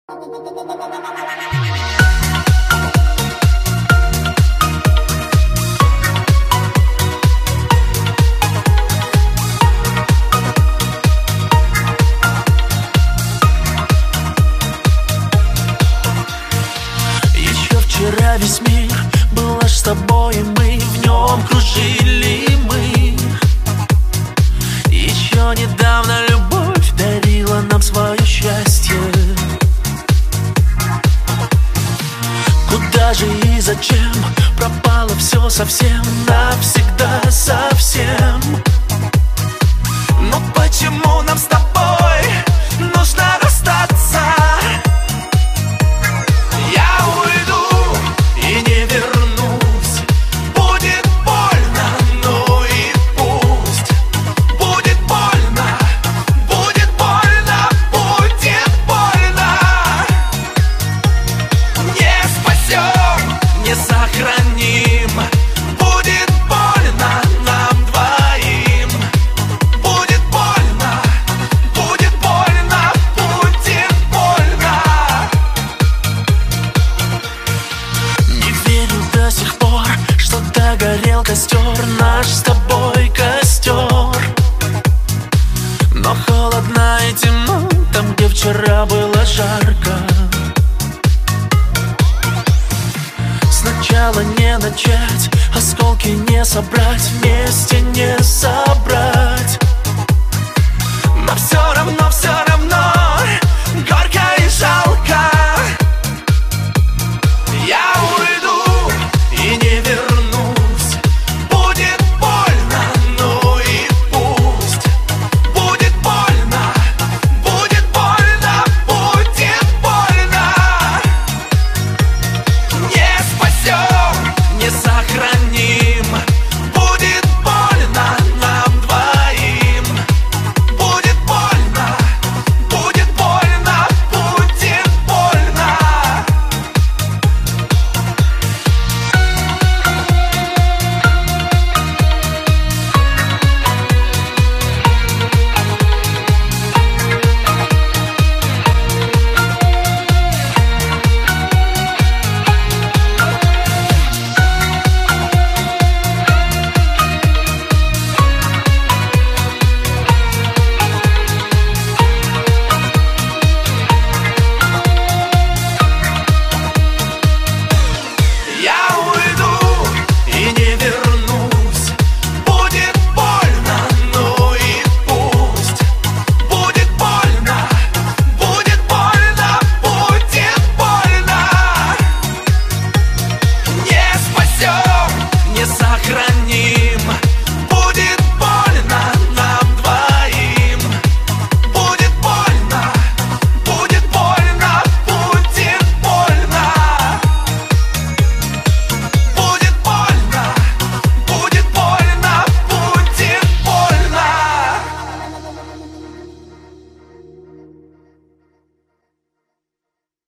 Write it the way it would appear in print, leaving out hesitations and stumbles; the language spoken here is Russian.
Еще вчера весь мир был аж с тобой, и мы в нем кружили мы. Еще недавно любовь дарила нам свое счастье. Куда же и зачем пропало все совсем, навсегда совсем? Но почему нам с тобой нужно расстаться? Я уйду и не вернусь. Будет больно, ну и пусть. Будет больно, будет больно, будет больно. Не спасем, не сохраним. Будет больно нам двоим. Будет больно, будет больно, будет больно. Не верю до сих пор, что догорел костер, наш с тобой костер. Но холодно и темно там, где вчера было жарко. Сначала не начать, осколки не собрать, вместе не собрать. Но все равно